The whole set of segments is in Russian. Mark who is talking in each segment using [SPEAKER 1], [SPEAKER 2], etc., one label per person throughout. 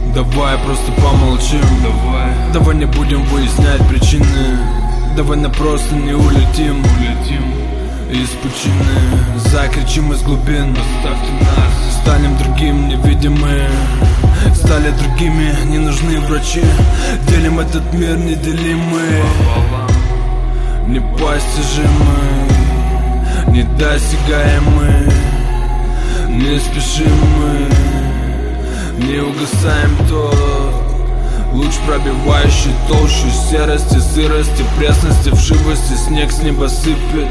[SPEAKER 1] Давай просто помолчим. Давай не будем выяснять причины. Давай на просто не улетим из пучины. Закричим из глубин. Оставьте нас. Станем другим, невидимы. Стали другими, не нужны врачи. Делим этот мир неделимый, непостижимый, недосягаемый. Не спешим мы, не угасаем тот луч, пробивающий толщу серости, сырости, пресности, вшивости. Снег с неба сыпет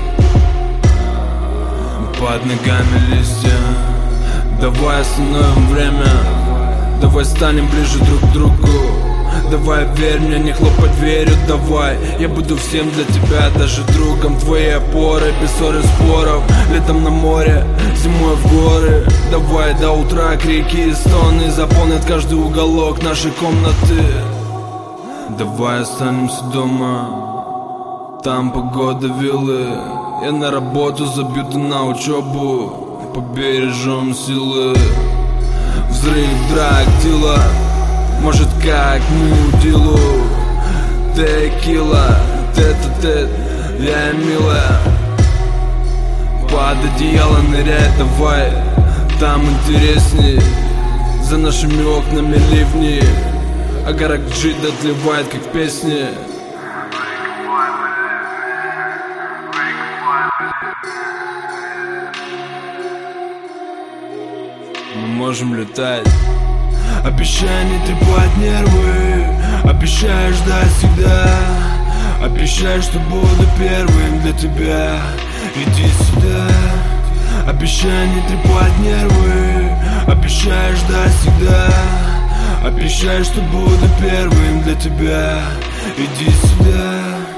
[SPEAKER 1] под ногами листья. Давай остановим время. Давай станем ближе друг к другу. Давай верь мне, не хлопать дверью. Давай, я буду всем для тебя, даже другом. Твои опоры, без ссор и споров. Летом на море, зимой в горы. Давай до утра крики и стоны заполнят каждый уголок нашей комнаты. Давай останемся дома, там погода виллы. Я на работу забью, ты на учебу. Побережем силы. Взрыв, драк, дела. Может как мудилу. Текила, тет-а-тет, я милая. Под одеяло ныряй, давай. Там интересней. За нашими окнами ливни, а гора Джид отливает, как в песне. Мы можем летать. Обещай не трепать нервы. Обещай ждать всегда. Обещай, что буду первым для тебя. Иди сюда. Обещай не трепать нервы. Обещай ждать всегда. Обещай, что буду первым для тебя. Иди сюда.